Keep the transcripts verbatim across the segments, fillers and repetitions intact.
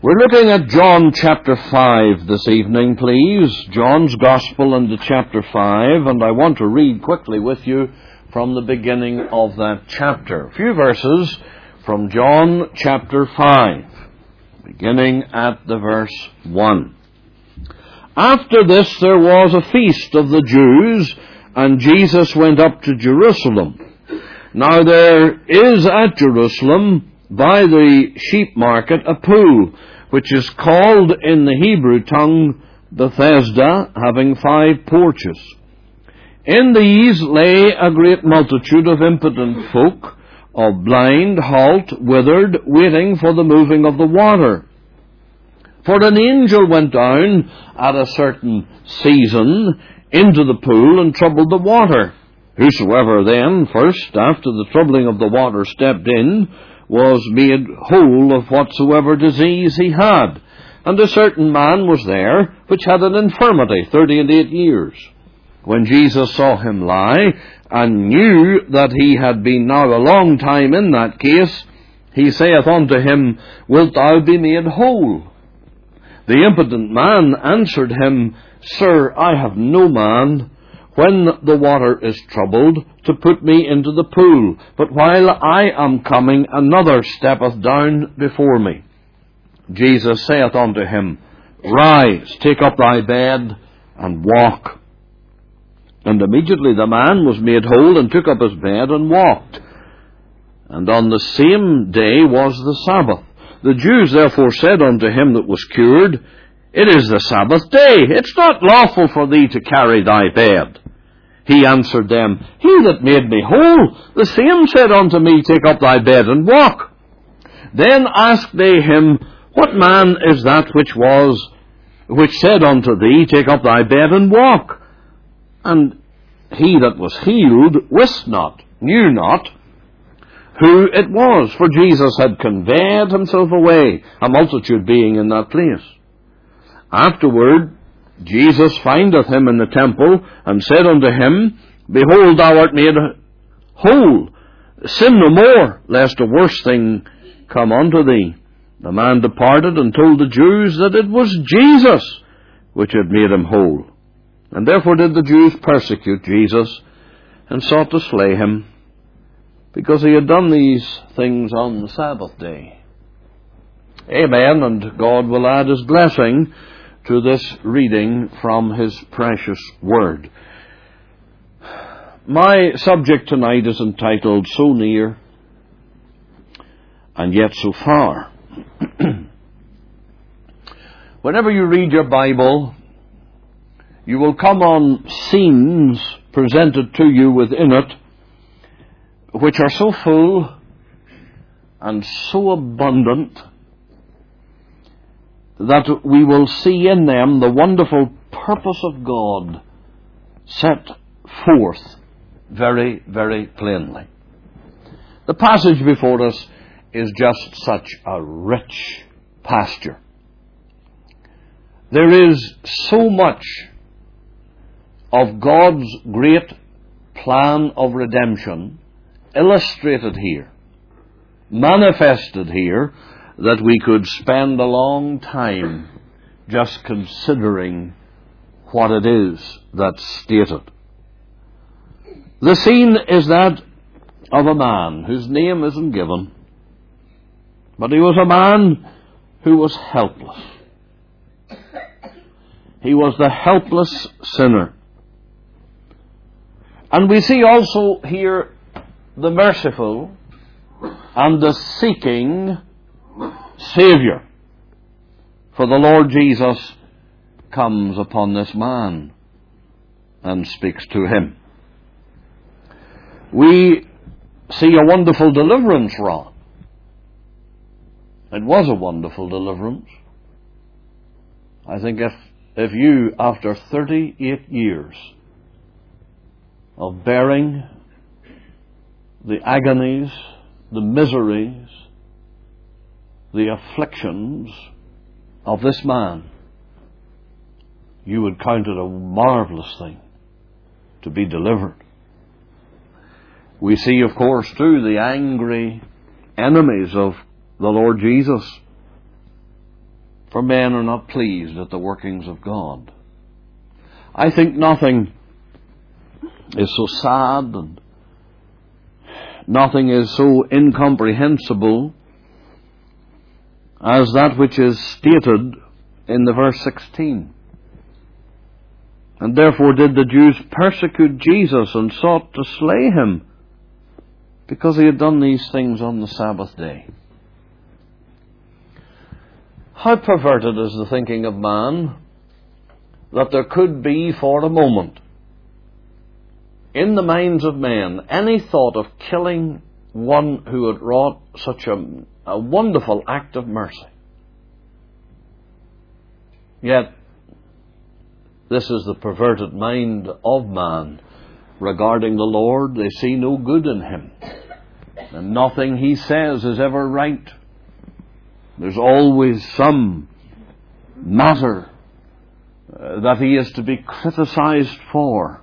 We're looking at John chapter five this evening, please. John's Gospel into chapter five, and I want to read quickly with you from the beginning of that chapter. A few verses from John chapter five, beginning at the verse one. After this there was a feast of the Jews, and Jesus went up to Jerusalem. Now there is at Jerusalem, by the sheep market, a pool, which is called in the Hebrew tongue Bethesda, having five porches. In these lay a great multitude of impotent folk, of blind, halt, withered, waiting for the moving of the water. For an angel went down at a certain season into the pool and troubled the water. Whosoever then first, after the troubling of the water, stepped in, was made whole of whatsoever disease he had. And a certain man was there, which had an infirmity thirty and eight years. When Jesus saw him lie, and knew that he had been now a long time in that case, he saith unto him, Wilt thou be made whole? The impotent man answered him, Sir, I have no man, when the water is troubled, to put me into the pool. But while I am coming, another steppeth down before me. Jesus saith unto him, Rise, take up thy bed, and walk. And immediately the man was made whole, and took up his bed, and walked. And on the same day was the Sabbath. The Jews therefore said unto him that was cured, It is the Sabbath day. It's not lawful for thee to carry thy bed. He answered them, He that made me whole, the same said unto me, Take up thy bed and walk. Then asked they him, What man is that which was, which said unto thee, Take up thy bed and walk? And he that was healed wist not, knew not, who it was, for Jesus had conveyed himself away, a multitude being in that place. Afterward, Jesus findeth him in the temple, and said unto him, Behold, thou art made whole. Sin no more, lest a worse thing come unto thee. The man departed, and told the Jews that it was Jesus which had made him whole. And therefore did the Jews persecute Jesus, and sought to slay him, because he had done these things on the Sabbath day. Amen, and God will add his blessing to this reading from his precious word. My subject tonight is entitled, So Near and Yet So Far. Whenever you read your Bible, you will come on scenes presented to you within it, which are so full and so abundant that we will see in them the wonderful purpose of God set forth very, very plainly. The passage before us is just such a rich pasture. There is so much of God's great plan of redemption illustrated here, manifested here, that we could spend a long time just considering what it is that's stated. The scene is that of a man whose name isn't given, but he was a man who was helpless. He was the helpless sinner. And we see also here the merciful and the seeking Savior. For the Lord Jesus comes upon this man and speaks to him. We see a wonderful deliverance wrought. It was a wonderful deliverance. I think if, if you, after thirty-eight years of bearing the agonies, the miseries, the afflictions of this man, you would count it a marvelous thing to be delivered. We see, of course, too, the angry enemies of the Lord Jesus. For men are not pleased at the workings of God. I think nothing is so sad and nothing is so incomprehensible as that which is stated in the verse sixteen. And therefore did the Jews persecute Jesus and sought to slay him, because he had done these things on the Sabbath day. How perverted is the thinking of man that there could be for a moment in the minds of men any thought of killing one who had wrought such a, a wonderful act of mercy. Yet, this is the perverted mind of man regarding the Lord. They see no good in him, and nothing he says is ever right. There's always some matter uh, that he is to be criticized for.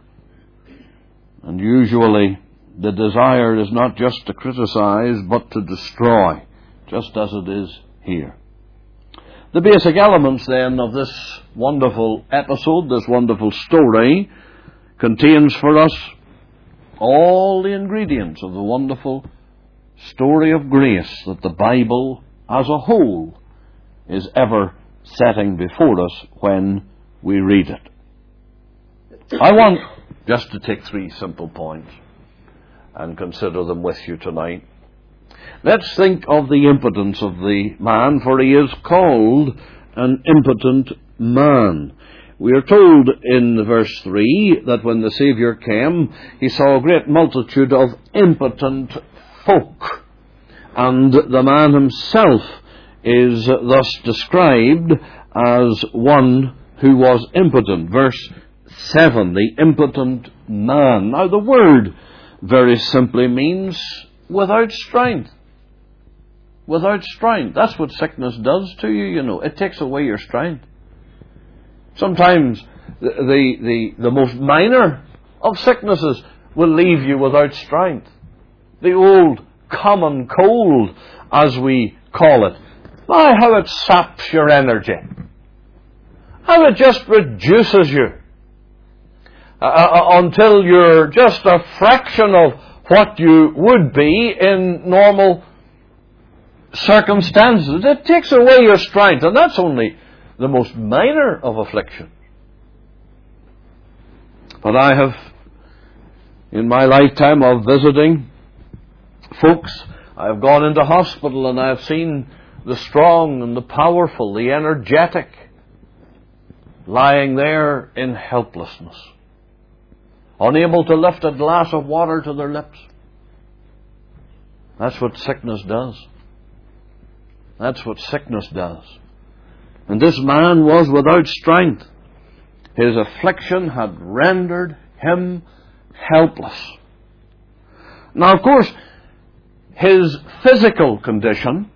And usually the desire is not just to criticize, but to destroy, just as it is here. The basic elements then of this wonderful episode, this wonderful story, contains for us all the ingredients of the wonderful story of grace that the Bible as a whole is ever setting before us when we read it. I want just to take three simple points and consider them with you tonight. Let's think of the impotence of the man, for he is called an impotent man. We are told in verse three that when the Saviour came, he saw a great multitude of impotent folk. And the man himself is thus described as one who was impotent. Verse seven, the impotent man. Now the word very simply means without strength. Without strength. That's what sickness does to you, you know. It takes away your strength. Sometimes the, the, the, the most minor of sicknesses will leave you without strength. The old common cold, as we call it. My, how it saps your energy. How it just reduces you. Uh, uh, until you're just a fraction of what you would be in normal circumstances. It takes away your strength, and that's only the most minor of afflictions. But I have, in my lifetime of visiting folks, I have gone into hospital and I have seen the strong and the powerful, the energetic, lying there in helplessness, unable to lift a glass of water to their lips. That's what sickness does. That's what sickness does. And this man was without strength. His affliction had rendered him helpless. Now, of course, his physical condition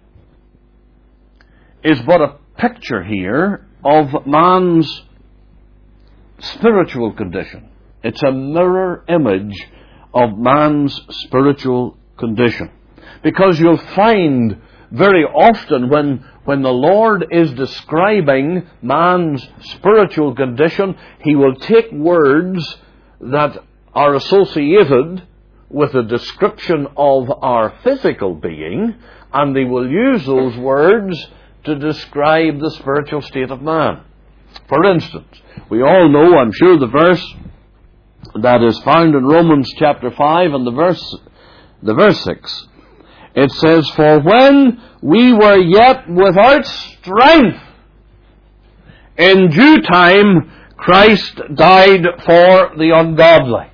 is but a picture here of man's spiritual condition. It's a mirror image of man's spiritual condition. Because you'll find very often when, when the Lord is describing man's spiritual condition, he will take words that are associated with a description of our physical being, and they will use those words to describe the spiritual state of man. For instance, we all know, I'm sure, the verse that is found in Romans chapter five and the verse, the verse six. It says, "For when we were yet without strength, in due time Christ died for the ungodly."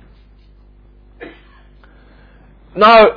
Now,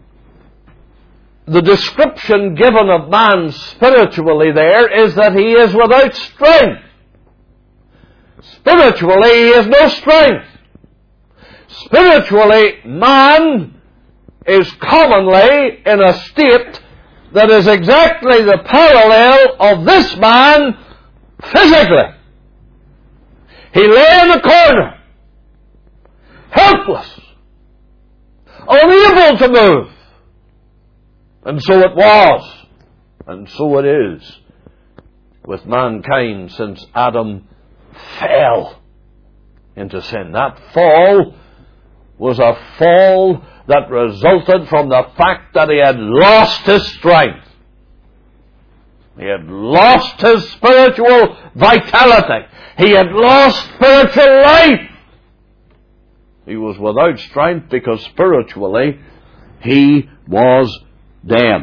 the description given of man spiritually there is that he is without strength. Spiritually, he has no strength. Spiritually, man is commonly in a state that is exactly the parallel of this man physically. He lay in a corner, helpless, unable to move. And so it was, and so it is with mankind since Adam fell into sin. That fall was a fall that resulted from the fact that he had lost his strength. He had lost his spiritual vitality. He had lost spiritual life. He was without strength because spiritually he was dead.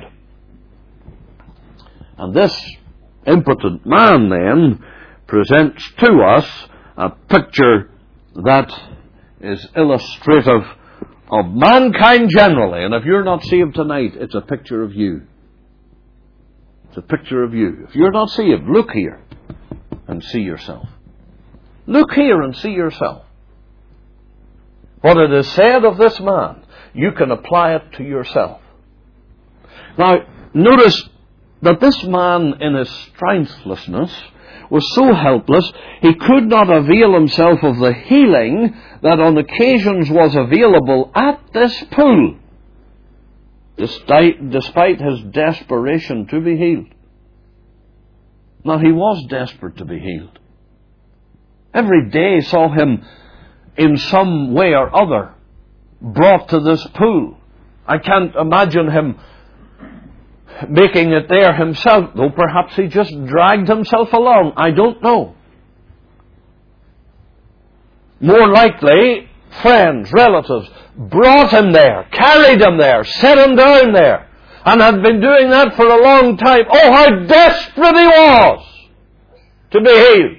And this impotent man then presents to us a picture that is illustrative of mankind generally. And if you're not saved tonight, it's a picture of you. It's a picture of you. If you're not saved, look here and see yourself. Look here and see yourself. What it is said of this man, you can apply it to yourself. Now, notice that this man in his strengthlessness was so helpless, he could not avail himself of the healing that on occasions was available at this pool, despite, despite his desperation to be healed. Now, he was desperate to be healed. Every day saw him in some way or other brought to this pool. I can't imagine him making it there himself, though perhaps he just dragged himself along. I don't know. More likely, friends, relatives brought him there, carried him there, set him down there, and had been doing that for a long time. Oh, how desperate he was to be healed.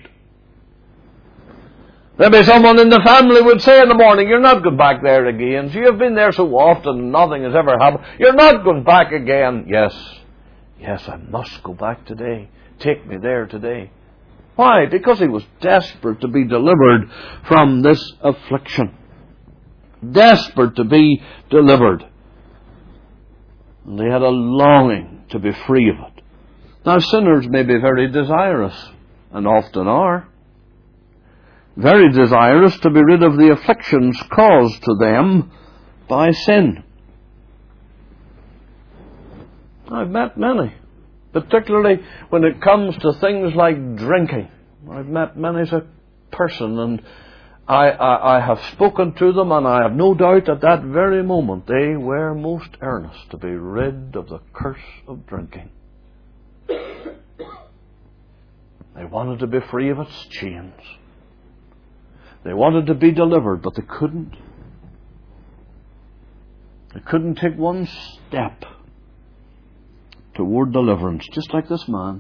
Maybe someone in the family would say in the morning, "You're not going back there again. So you've been there so often and nothing has ever happened. You're not going back again." Yes, yes, I must go back today. Take me there today. Why? Because he was desperate to be delivered from this affliction. Desperate to be delivered. And they had a longing to be free of it. Now, sinners may be very desirous, and often are, very desirous to be rid of the afflictions caused to them by sin. I've met many, particularly when it comes to things like drinking. I've met many as a person, and I, I, I have spoken to them, and I have no doubt at that very moment they were most earnest to be rid of the curse of drinking. They wanted to be free of its chains. They wanted to be delivered, but they couldn't. They couldn't take one step toward deliverance, just like this man.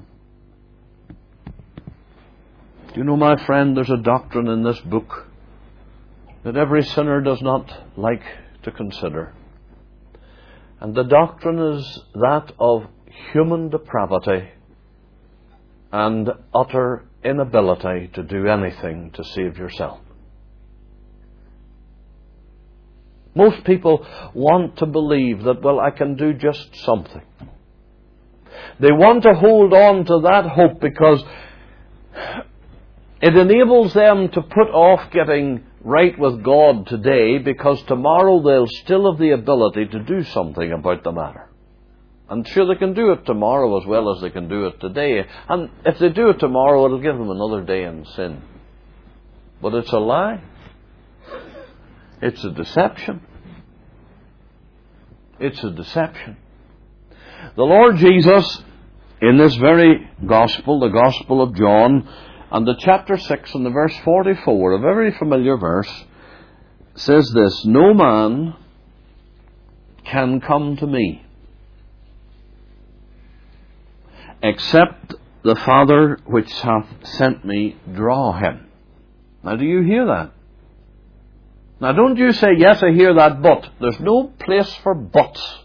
Do you know, my friend, there's a doctrine in this book that every sinner does not like to consider. And the doctrine is that of human depravity and utter inability to do anything to save yourself. Most people want to believe that, well, I can do just something. They want to hold on to that hope because it enables them to put off getting right with God today, because tomorrow they'll still have the ability to do something about the matter. And sure, they can do it tomorrow as well as they can do it today. And if they do it tomorrow, it'll give them another day in sin. But it's a lie. It's a deception. It's a deception. The Lord Jesus, in this very Gospel, the Gospel of John, and the chapter six and the verse forty-four, a very familiar verse, says this: "No man can come to me except the Father which hath sent me draw him." Now, do you hear that? Now, don't you say, "Yes, I hear that, but." There's no place for buts.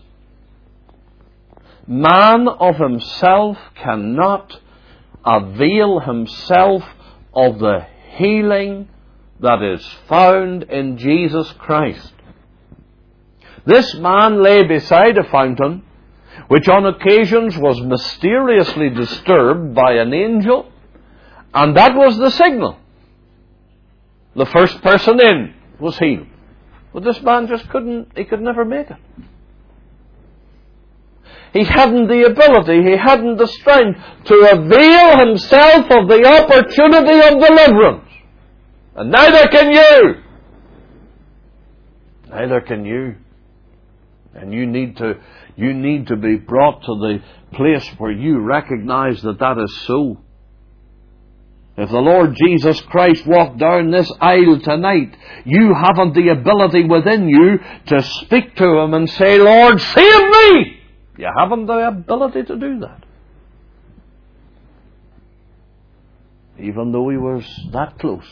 Man of himself cannot avail himself of the healing that is found in Jesus Christ. This man lay beside a fountain, which on occasions was mysteriously disturbed by an angel, and that was the signal. The first person in was healed. But this man just couldn't, he could never make it. he hadn't the ability, he hadn't the strength to avail himself of the opportunity of deliverance. And neither can you. Neither can you. And you need to, you need to be brought to the place where you recognize that that is so. If the Lord Jesus Christ walked down this aisle tonight, you haven't the ability within you to speak to Him and say, Lord, save me! You haven't the ability to do that. Even though He was that close.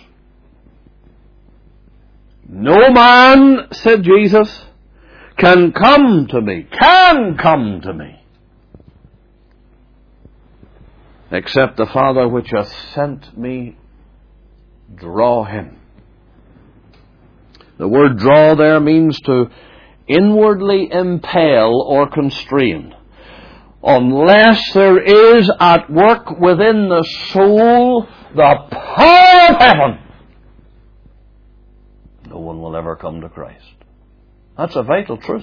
No man, said Jesus, can come to me, can come to me, except the Father which hath sent me draw him. The word draw there means to inwardly impel or constrain. Unless there is at work within the soul the power of heaven, no one will ever come to Christ. That's a vital truth.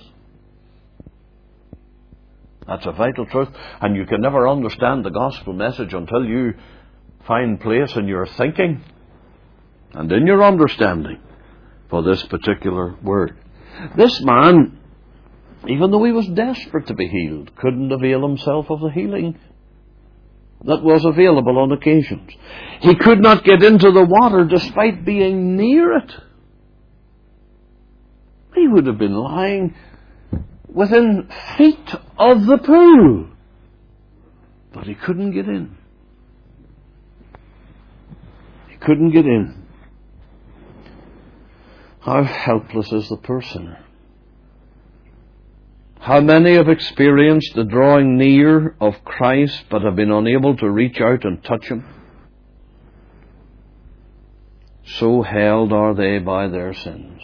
That's a vital truth. And you can never understand the gospel message until you find place in your thinking and in your understanding for this particular word. This man, even though he was desperate to be healed, couldn't avail himself of the healing that was available on occasions. He could not get into the water despite being near it. He would have been lying within feet of the pool, but he couldn't get in. He couldn't get in. How helpless is the poor sinner. How many have experienced the drawing near of Christ but have been unable to reach out and touch Him? So held are they by their sins.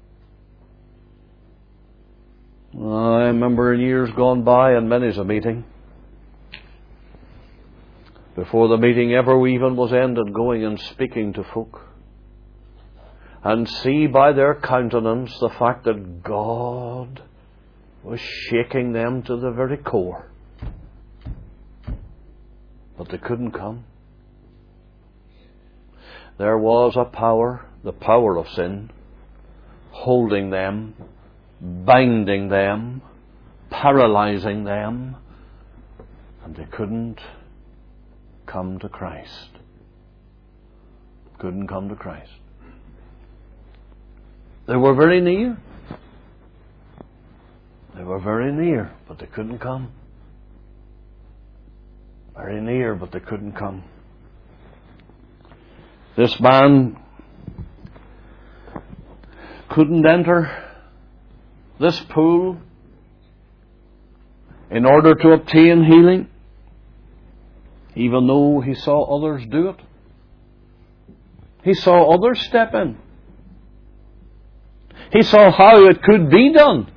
I remember in years gone by, and many's a meeting, before the meeting ever even was ended, going and speaking to folk, and see by their countenance the fact that God was shaking them to the very core. But they couldn't come. There was a power, the power of sin, holding them, binding them, paralyzing them, and they couldn't come to Christ. Couldn't come to Christ. They were very near. They were very near, but they couldn't come. Very near, but they couldn't come. This man couldn't enter this pool in order to obtain healing, even though he saw others do it. He saw others step in. He saw how it could be done.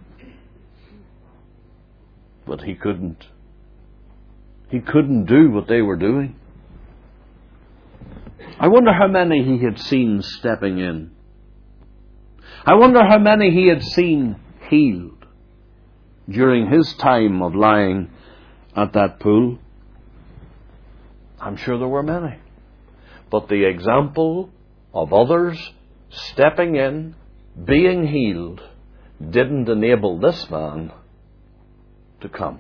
But he couldn't. He couldn't do what they were doing. I wonder how many he had seen stepping in. I wonder how many he had seen healed during his time of lying at that pool. I'm sure there were many. But the example of others stepping in, being healed, didn't enable this man to come.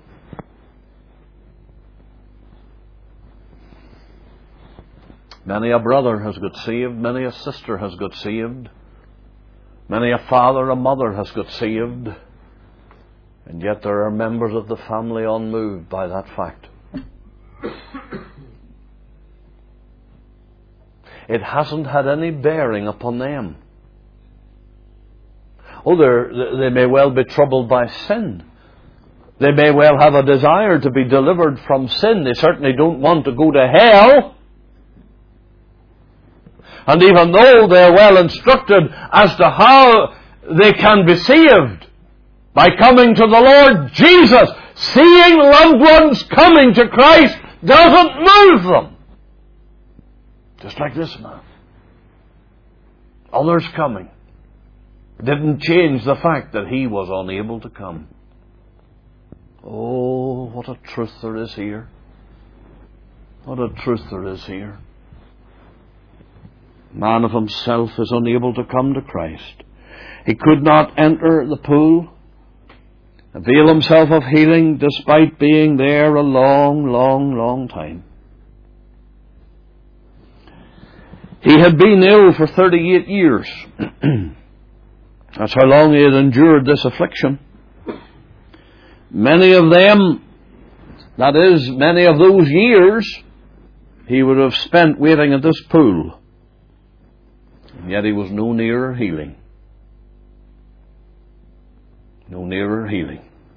Many a brother has got saved, many a sister has got saved, many a father, a mother has got saved, and yet there are members of the family unmoved by that fact. It hasn't had any bearing upon them. Oh, they may well be troubled by sin. They may well have a desire to be delivered from sin. They certainly don't want to go to hell. And even though they're well instructed as to how they can be saved, by coming to the Lord Jesus, seeing loved ones coming to Christ doesn't move them. Just like this man. Others coming didn't change the fact that he was unable to come. Oh, what a truth there is here. What a truth there is here. Man of himself is unable to come to Christ. He could not enter the pool, avail himself of healing, despite being there a long, long, long time. He had been ill for thirty-eight years. That's how long he had endured this affliction. Many of them, that is, many of those years, he would have spent waiting at this pool. And yet he was no nearer healing. No nearer healing.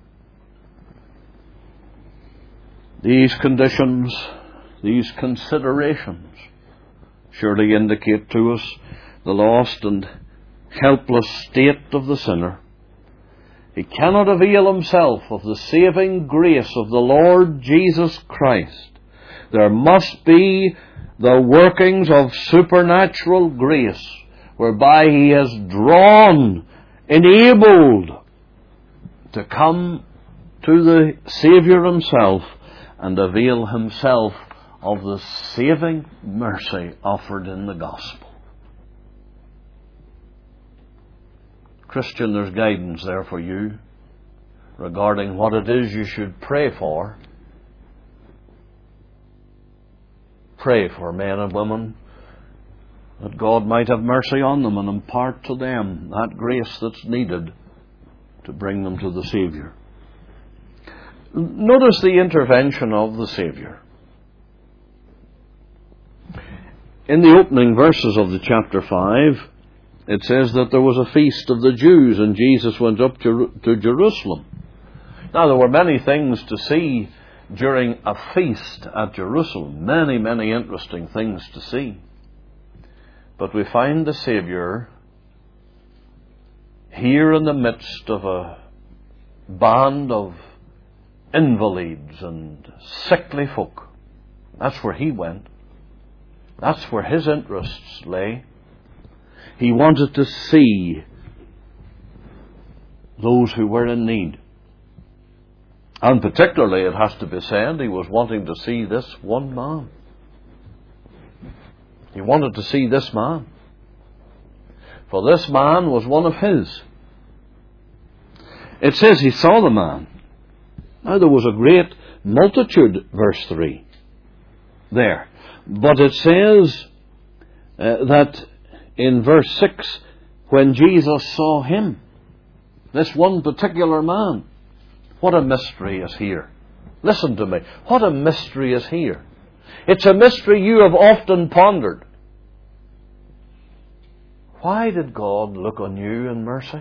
These conditions, these considerations, surely indicate to us the lost and helpless state of the sinner. He cannot avail himself of the saving grace of the Lord Jesus Christ. There must be the workings of supernatural grace whereby he is drawn, enabled to come to the Saviour himself and avail himself of the saving mercy offered in the gospel. Christian, there's guidance there for you regarding what it is you should pray for. Pray for men and women that God might have mercy on them and impart to them that grace that's needed to bring them to the Saviour. Notice the intervention of the Saviour. In the opening verses of the chapter five, it says that there was a feast of the Jews and Jesus went up to, to Jerusalem. Now, there were many things to see during a feast at Jerusalem. Many, many interesting things to see. But we find the Saviour here in the midst of a band of invalids and sickly folk. That's where he went. That's where his interests lay. He wanted to see those who were in need. And particularly, it has to be said, he was wanting to see this one man. He wanted to see this man. For this man was one of his. It says he saw the man. Now there was a great multitude, verse three, there. But it says uh, that in verse six, when Jesus saw him, this one particular man, what a mystery is here. Listen to me. What a mystery is here. It's a mystery you have often pondered. Why did God look on you in mercy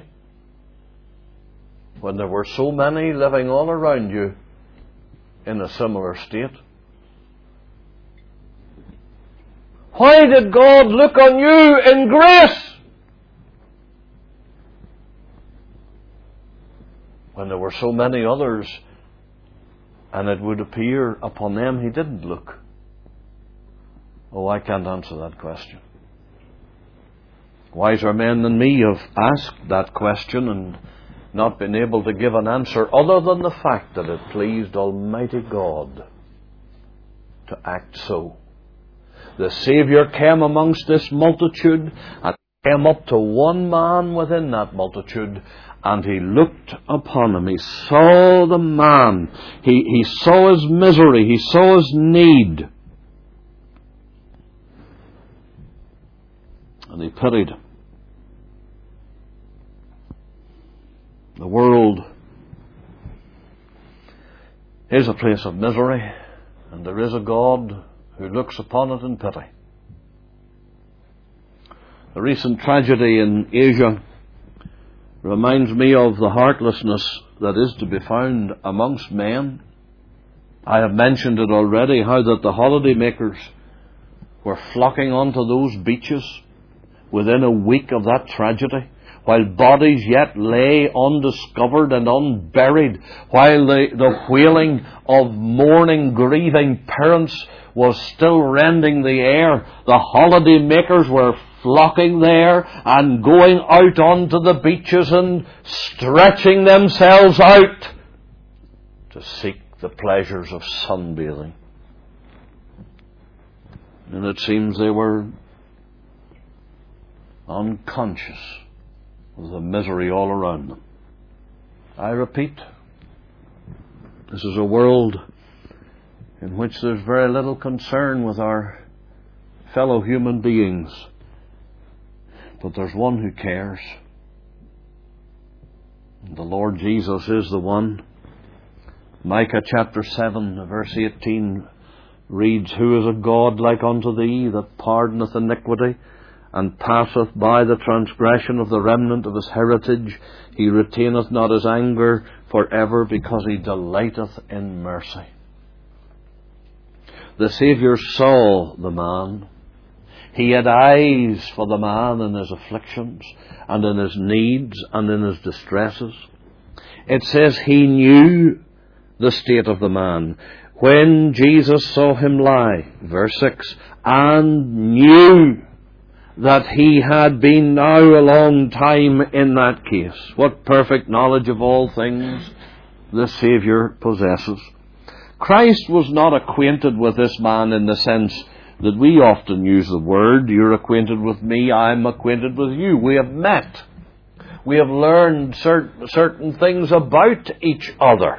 when there were so many living all around you in a similar state? Why did God look on you in grace when there were so many others, and it would appear upon them he didn't look? Oh, I can't answer that question. Wiser men than me have asked that question and not been able to give an answer other than the fact that it pleased Almighty God to act so. The Saviour came amongst this multitude and came up to one man within that multitude, and he looked upon him. He saw the man. He, he saw his misery. He saw his need. And he pitied him. The world is a place of misery, and there is a God who looks upon it in pity. The recent tragedy in Asia reminds me of the heartlessness that is to be found amongst men. I have mentioned it already, how that the holiday makers were flocking onto those beaches within a week of that tragedy, while bodies yet lay undiscovered and unburied, while the, the wailing of mourning, grieving parents was still rending the air. The holiday makers were flocking there and going out onto the beaches and stretching themselves out to seek the pleasures of sunbathing. And it seems they were unconscious of the misery all around them. I repeat, this is a world in which there's very little concern with our fellow human beings. But there's one who cares. The Lord Jesus is the one. Micah chapter seven, verse eighteen reads, Who is a God like unto thee, that pardoneth iniquity, and passeth by the transgression of the remnant of his heritage? He retaineth not his anger for ever, because he delighteth in mercy. The Saviour saw the man. He had eyes for the man in his afflictions and in his needs and in his distresses. It says he knew the state of the man. When Jesus saw him lie, verse six, and knew that he had been now a long time in that case. What perfect knowledge of all things the Saviour possesses. Christ was not acquainted with this man in the sense that we often use the word, you're acquainted with me, I'm acquainted with you. We have met. We have learned cert- certain things about each other.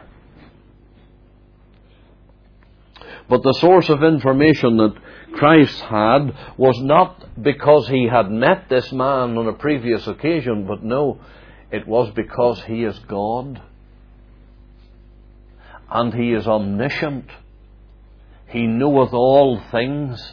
But the source of information that Christ had was not because he had met this man on a previous occasion, but no, it was because he is God. And he is omniscient. He knoweth all things.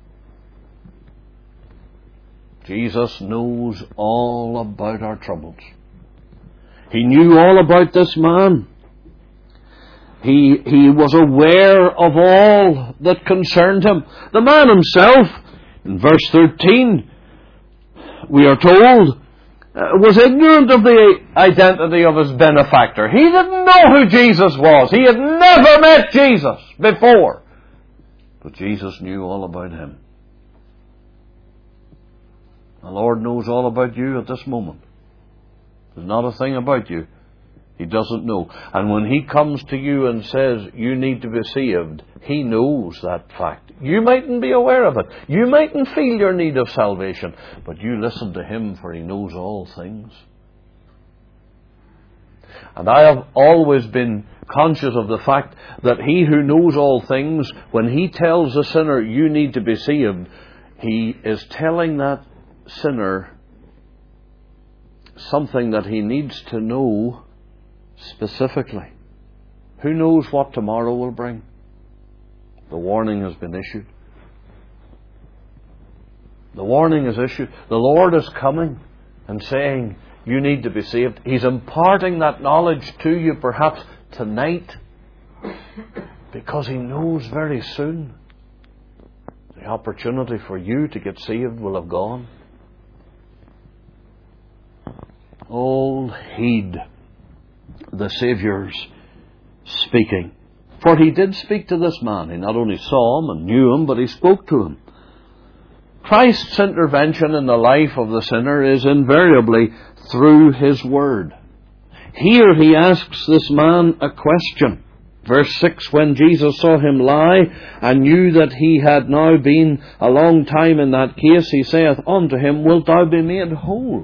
Jesus knows all about our troubles. He knew all about this man. He, he was aware of all that concerned him. The man himself, in verse thirteen, we are told, uh, was ignorant of the identity of his benefactor. He didn't know who Jesus was. He had never met Jesus before. But Jesus knew all about him. The Lord knows all about you at this moment. There's not a thing about you He doesn't know. And when He comes to you and says you need to be saved, He knows that fact. You mightn't be aware of it. You mightn't feel your need of salvation. But you listen to Him, for He knows all things. And I have always been conscious of the fact that He who knows all things, when He tells the sinner you need to be saved, He is telling that sinner something that he needs to know specifically. Who knows what tomorrow will bring? The warning has been issued. The warning is issued. The Lord is coming and saying you need to be saved. He's imparting that knowledge to you perhaps tonight, because He knows very soon the opportunity for you to get saved will have gone. Oh, heed the Saviour's speaking. For He did speak to this man. He not only saw him and knew him, but He spoke to him. Christ's intervention in the life of the sinner is invariably through His Word. Here He asks this man a question. Verse six, when Jesus saw him lie, and knew that he had now been a long time in that case, He saith unto him, wilt thou be made whole?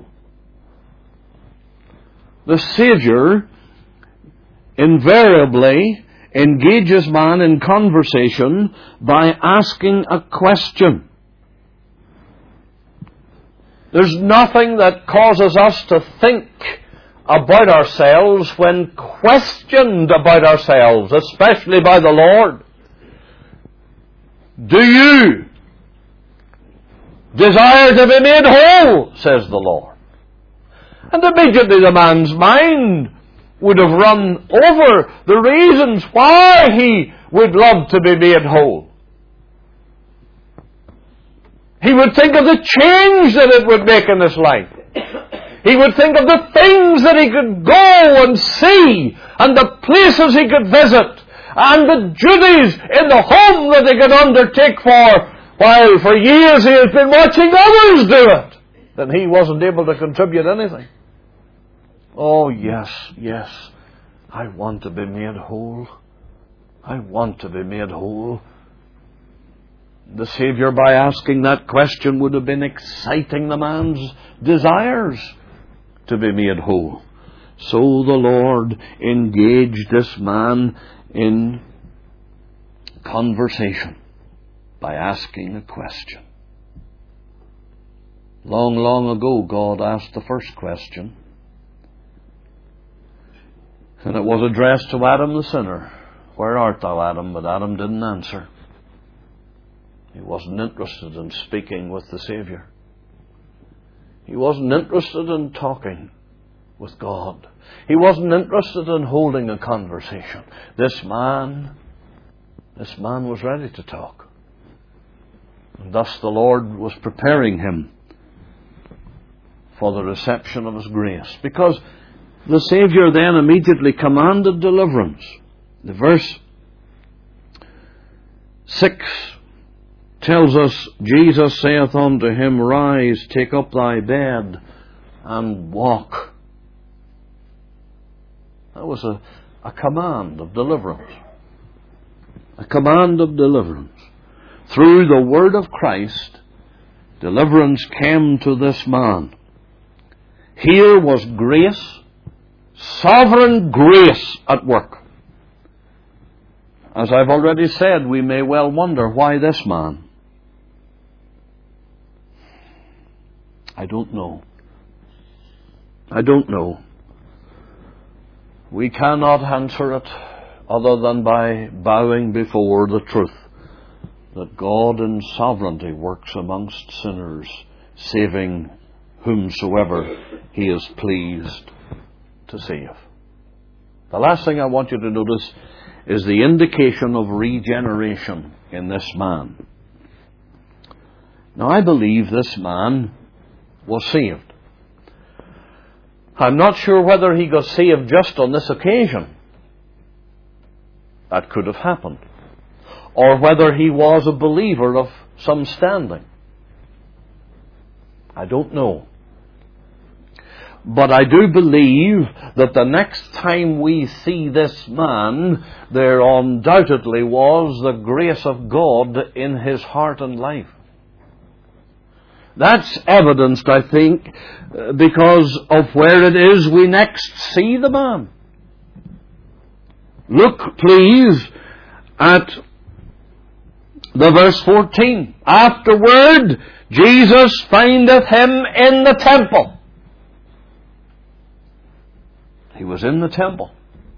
The Saviour invariably engages man in conversation by asking a question. There's nothing that causes us to think about ourselves when questioned about ourselves, especially by the Lord. Do you desire to be made whole? Says the Lord. And immediately the man's mind would have run over the reasons why he would love to be made whole. He would think of the change that it would make in his life. He would think of the things that he could go and see, and the places he could visit, and the duties in the home that he could undertake for, while for years he has been watching others do it, and he wasn't able to contribute anything. Oh, yes, yes. I want to be made whole. I want to be made whole. The Saviour, by asking that question, would have been exciting the man's desires to be made whole. So the Lord engaged this man in conversation by asking a question. Long, long ago, God asked the first question. And it was addressed to Adam the sinner. Where art thou, Adam? But Adam didn't answer. He wasn't interested in speaking with the Saviour. He wasn't interested in talking with God. He wasn't interested in holding a conversation. This man, this man was ready to talk. And thus the Lord was preparing him for the reception of His grace. Because the Saviour then immediately commanded deliverance. The verse six tells us, Jesus saith unto him, Rise, take up thy bed, and walk. That was a, a command of deliverance. A command of deliverance. Through the word of Christ, deliverance came to this man. Here was grace, sovereign grace at work. As I've already said, we may well wonder, why this man? I don't know. I don't know. We cannot answer it other than by bowing before the truth that God in sovereignty works amongst sinners, saving whomsoever He is pleased to save. The last thing I want you to notice is the indication of regeneration in this man. Now, I believe this man was saved. I'm not sure whether he got saved just on this occasion. That could have happened. Or whether he was a believer of some standing. I don't know. But I do believe that the next time we see this man, there undoubtedly was the grace of God in his heart and life. That's evidenced, I think, because of where it is we next see the man. Look, please, at the verse fourteen. Afterward, Jesus findeth him in the temple. He was in the temple.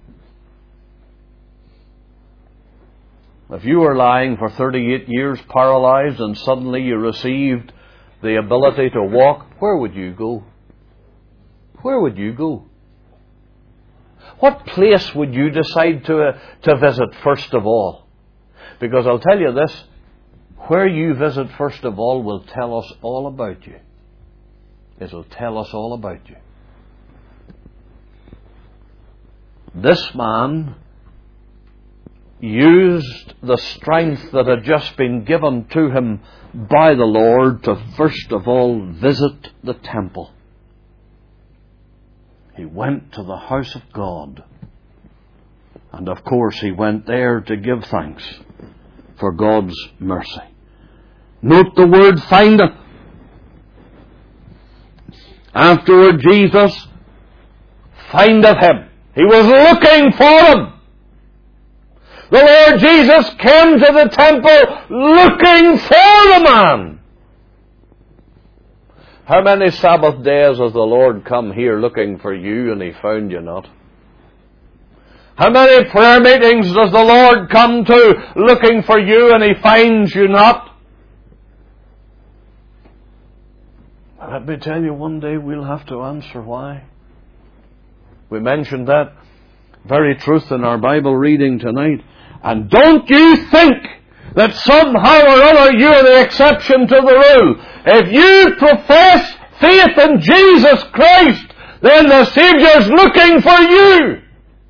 If you were lying for thirty-eight years paralyzed and suddenly you received the ability to walk, where would you go? Where would you go? What place would you decide to, uh, to visit first of all? Because I'll tell you this, where you visit first of all will tell us all about you. It'll tell us all about you. This man used the strength that had just been given to him by the Lord to first of all visit the temple. He went to the house of God. And of course he went there to give thanks for God's mercy. Note the word findeth. Afterward Jesus findeth him. He was looking for him. The Lord Jesus came to the temple looking for the man. How many Sabbath days has the Lord come here looking for you and He found you not? How many prayer meetings does the Lord come to looking for you and He finds you not? Let me tell you, one day we'll have to answer why. We mentioned that very truth in our Bible reading tonight. And don't you think that somehow or other you're the exception to the rule. If you profess faith in Jesus Christ, then the Saviour's looking for you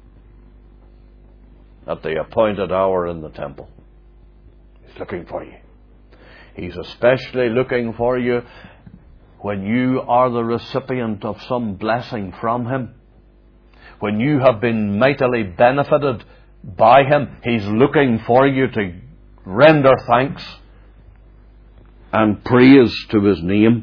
at the appointed hour in the temple. He's looking for you. He's especially looking for you when you are the recipient of some blessing from Him. when you have been mightily benefited by Him, He's looking for you to render thanks and praise to His name.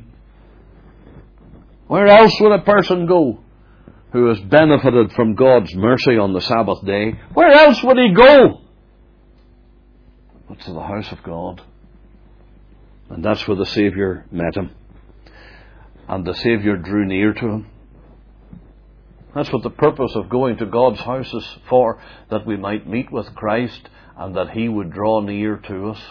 Where else would a person go who has benefited from God's mercy on the Sabbath day? Where else would he go? But to the house of God. And that's where the Saviour met him. And the Saviour drew near to him. That's what the purpose of going to God's house is for, that we might meet with Christ and that He would draw near to us.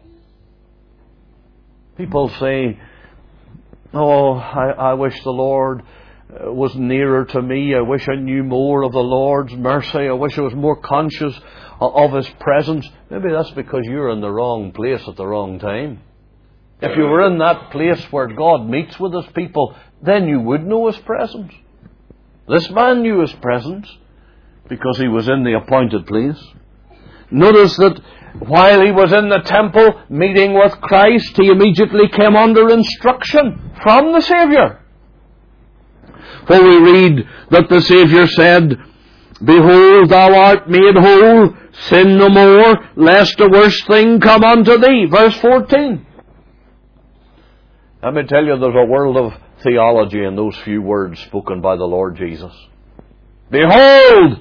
People say, oh, I, I wish the Lord was nearer to me. I wish I knew more of the Lord's mercy. I wish I was more conscious of His presence. Maybe that's because you're in the wrong place at the wrong time. If you were in that place where God meets with His people, then you would know His presence. This man knew His presence because he was in the appointed place. Notice that while he was in the temple meeting with Christ, he immediately came under instruction from the Saviour. For we read that the Saviour said, Behold, thou art made whole, sin no more, lest a worse thing come unto thee. Verse fourteen. Let me tell you, there's a world of theology in those few words spoken by the Lord Jesus. Behold,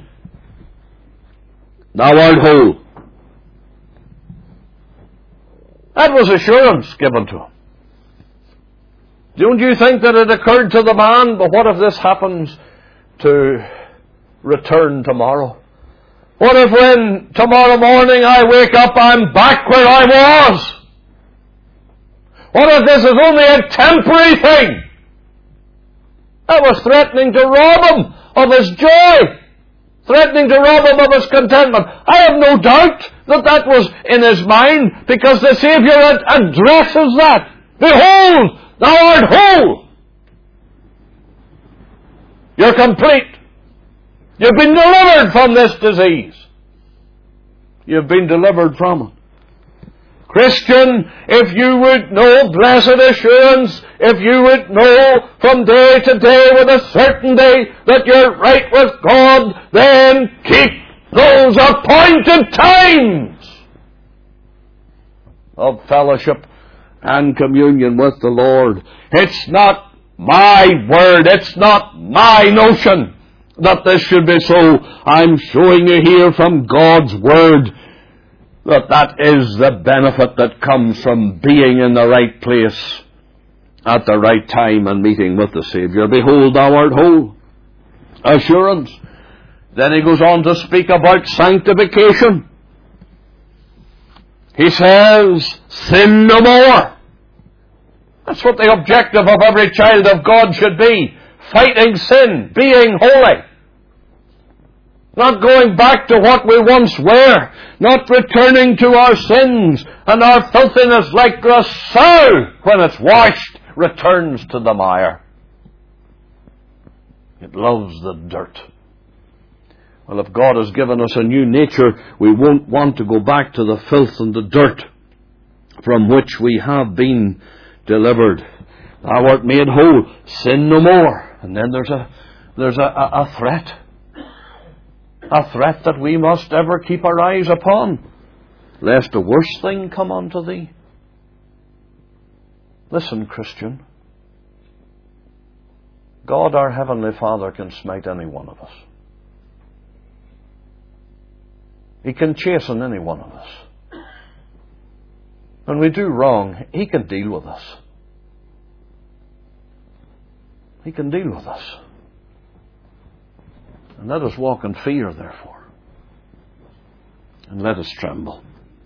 thou art whole. That was assurance given to him. Don't you think that it occurred to the man, but what if this happens to return tomorrow? What if when tomorrow morning I wake up, I'm back where I was? What if this is only a temporary thing? That was threatening to rob him of his joy, threatening to rob him of his contentment. I have no doubt that that was in his mind, because the Saviour addresses that. Behold, thou art whole. You're complete. You've been delivered from this disease. You've been delivered from it. Christian, if you would know blessed assurance, if you would know from day to day with a certainty that you're right with God, then keep those appointed times of fellowship and communion with the Lord. It's not my word, it's not my notion that this should be so. I'm showing you here from God's word that that is the benefit that comes from being in the right place at the right time and meeting with the Saviour. Behold, thou art whole. Assurance. Then he goes on to speak about sanctification. He says, sin no more. That's what the objective of every child of God should be. Fighting sin, being holy. Not going back to what we once were. Not returning to our sins and our filthiness like a sow, when it's washed, returns to the mire. It loves the dirt. Well, if God has given us a new nature, we won't want to go back to the filth and the dirt from which we have been delivered. Thou art made whole, sin no more. And then there's a there's a, a, a threat. A threat that we must ever keep our eyes upon, lest a worse thing come unto thee. Listen, Christian. God our Heavenly Father can smite any one of us. He can chasten any one of us. When we do wrong, He can deal with us. He can deal with us. And let us walk in fear, therefore. And let us tremble.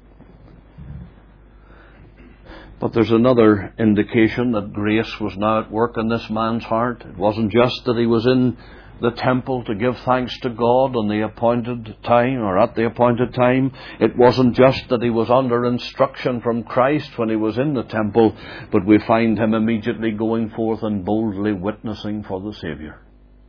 But there's another indication that grace was now at work in this man's heart. It wasn't just that he was in the temple to give thanks to God on the appointed time, or at the appointed time. It wasn't just that he was under instruction from Christ when he was in the temple, but we find him immediately going forth and boldly witnessing for the Saviour.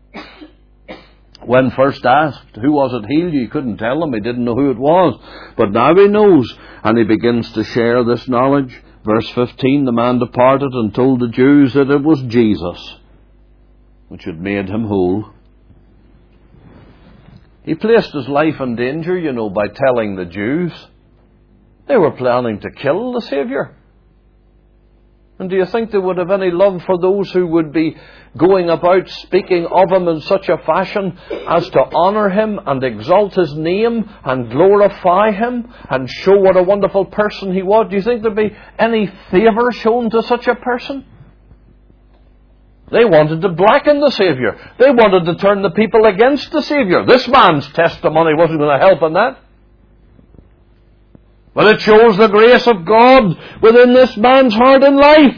When first asked, who was it healed you? He couldn't tell them. He didn't know who it was. But now he knows, and he begins to share this knowledge. Verse fifteen, the man departed and told the Jews that it was Jesus which had made him whole. He placed his life in danger, you know, by telling the Jews. They were planning to kill the Saviour. And do you think they would have any love for those who would be going about speaking of Him in such a fashion as to honour Him and exalt His name and glorify Him and show what a wonderful person He was? Do you think there'd be any favour shown to such a person? They wanted to blacken the Saviour. They wanted to turn the people against the Saviour. This man's testimony wasn't going to help in that. But it shows the grace of God within this man's heart and life.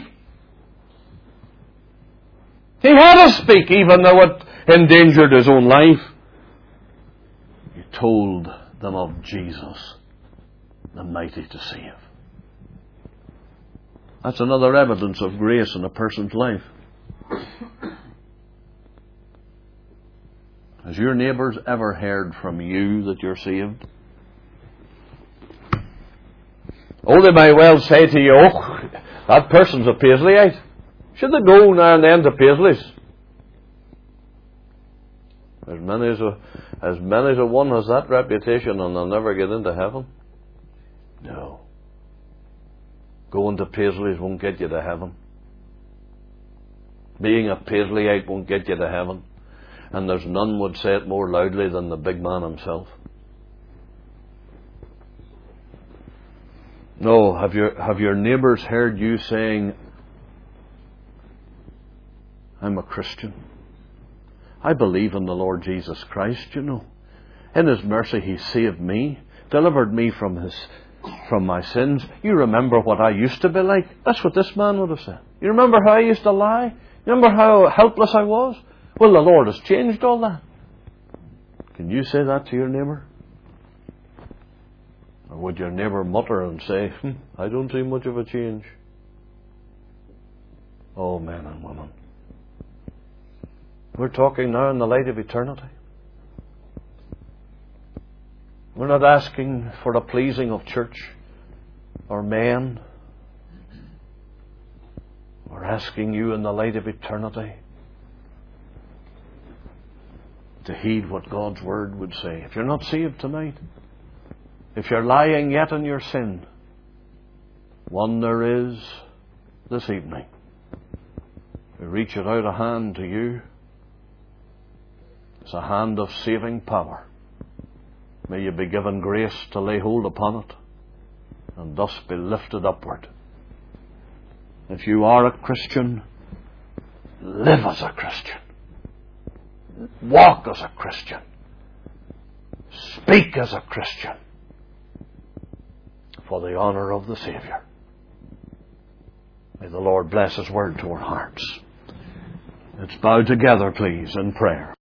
He had to speak even though it endangered his own life. He told them of Jesus, the mighty to save. That's another evidence of grace in a person's life. Has your neighbours ever heard from you that you're saved? Oh, they may well say to you, oh, that person's a Paisleyite. Should they go now and then to Paisley's? As many as a, as many as a one has that reputation and they'll never get into heaven. No. Going to Paisley's won't get you to heaven. Being a Paisleyite won't get you to heaven. And there's none would say it more loudly than the big man himself. No, have your, have your neighbours heard you saying, I'm a Christian. I believe in the Lord Jesus Christ, you know. In His mercy He saved me, delivered me from his, from my sins. You remember what I used to be like? That's what this man would have said. You remember how I used to lie? You remember how helpless I was? Well, the Lord has changed all that. Can you say that to your neighbour? Or would your neighbour mutter and say, hmm, I don't see much of a change? Oh, men and women. We're talking now in the light of eternity. We're not asking for the pleasing of church or men. We're asking you in the light of eternity to heed what God's Word would say. If you're not saved tonight, if you're lying yet in your sin, one there is this evening. We reach it out a hand to you. It's a hand of saving power. May you be given grace to lay hold upon it and thus be lifted upward. If you are a Christian, live as a Christian. Walk as a Christian. Speak as a Christian. For the honour of the Saviour. May the Lord bless His Word to our hearts. Let's bow together, please, in prayer.